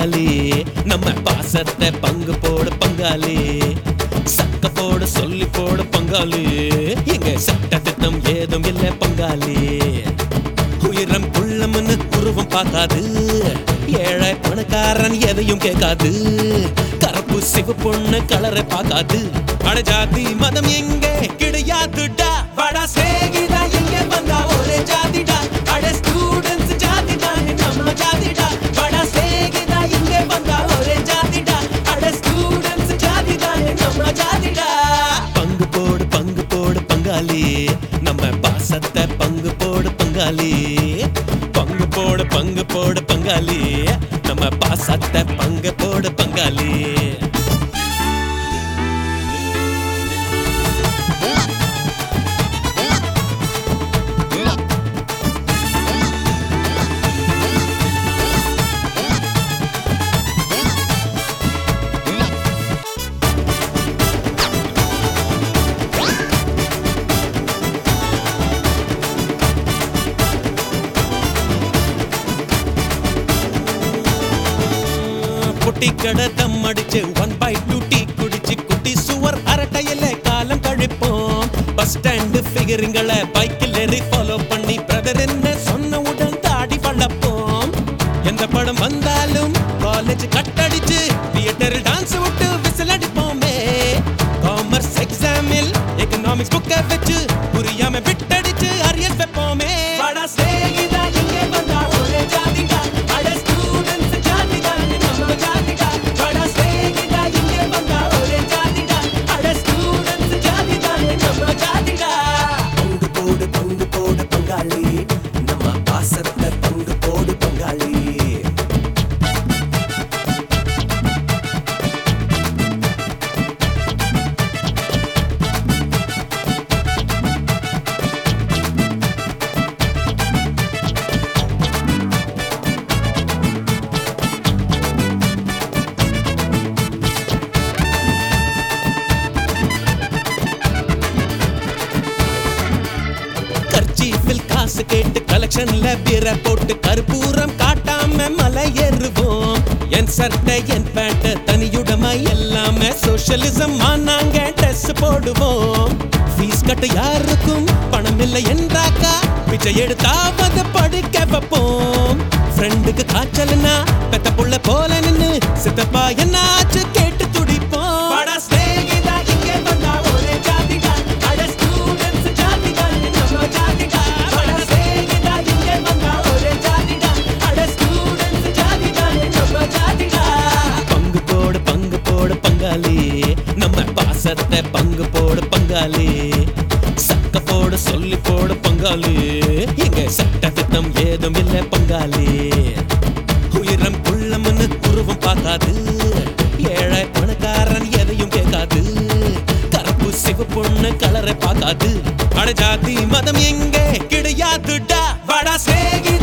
பங்காளி நம்ம பாசத்தை பங்கு போடு பங்காளி சக்க போடு சொல்லி போடு பங்காளி எங்க சட்ட திட்டம் ஏதும் இல்ல பங்காளி உயிரம் குள்ளம்னு உருவம் பார்க்காது ஏழை பணக்காரன் எதையும் கேட்காது கருப்பு சிவப்புன்னு கலரை பார்க்காது அட ஜாதி மதம் எங்க கிடையாதுடா வடா சேகிதா எங்க வந்தா ஒரே ஜாதிடா அட ஸ்டூடண்ட்ஸ் ஜாதிடா நம்ம ஜாதிடா வடா சேகிதா எங்க வந்தா ஒரே ஜாதிடா அட ஸ்டூடண்ட்ஸ் ஜாதிடா நம்ம ஜாதிடா பங்கு போடு பங்காளி நம்ம பாசத்தை பங்கு போடு பங்காளி பங்கு போடு பங்காளி நம்ம பாசத்தை பங்கு போடு பங்காளி குட்டி கடை தம் அடிச்சு 1/2 டீ குடிச்சு குட்டி சுவர் அரட்டையில காலம் கழிப்போம் பஸ் ஸ்டாண்டு ஃபிகரிங்களை பைக்கில் ஏறி ஃபாலோ பண்ணி பிரதர் என்ன சொன்னவுடன் தாடி வளர்ப்போம் எந்த படம் வந்தாலும் காலேஜ் கட்டடிச்சு தியேட்டர் டான்ஸ் விட்டு விசில் அடிப்போமே காமர்ஸ் எக்ஸாமில் எக்கனாமிக்ஸ் புக்கை வச்சு புரியாம விட்டடிச்சு அரியர் வைப்போமே வடா சேகிதா எங்க வந்தா ஒரே ஜாதிடா அட ஸ்டூடண்ட்ஸ் ஜாதிடா நம்ம ஜாதிடா வடா சேகிதா எங்க வந்தா ஒரே ஜாதிடா அட ஸ்டூடண்ட்ஸ் ஜாதிடா நம்ம ஜாதிடா பங்கு போடு பங்காளி நம்ம பாசத்தை பங்கு போடு பங்காளி காசு கேட்டு கலெக்ஷன்ல பிற போட்டு கற்பூரம் காட்டாம மலை ஏறுவோம் என் சட்டை என் பேண்ட் தனியுடமை எல்லாமே சோஷியலிசம் நாங்க ட்ரெஸ் போடுவோம் ஃபீஸ் கட்ட யாருக்கும் பணம் இல்லை என்றாக்கா பிச்சை எடுத்தாவது படிக்க வைப்போம் ஃப்ரெண்டுக்கு காய்ச்சல்னா பெத்த புள்ள போல நின்னு சித்தப்பா என்ன ஆச்சு கேட்டு துடிப்போம் வடா சேகிதா இங்க வந்தா ஒரே ஜாதிடா அட ஸ்டூடண்ட்ஸ் ஜாதிடா நம்ம ஜாதிடா வடா சேகிதா இங்க வந்தா ஒரே ஜாதிடா அட ஸ்டூடண்ட்ஸ் ஜாதிடா நம்ம ஜாதிடா பங்கு போடு பங்காளி நம்ம பாசத்தை பங்கு போடு பங்காளி சக்க போடு சொல்லி போடு பங்காளி எங்க சட்ட திட்டம் ஏதும் இல்ல பங்காளி உயிரம் குள்ளம்னு உருவம் பார்க்காது ஏழை பணக்காரன் எதையும் கேட்காது கருப்பு சிவப்புன்னு கலரை பார்க்காது அட ஜாதி மதம் எங்க கிடையாதுடா வடா சேகி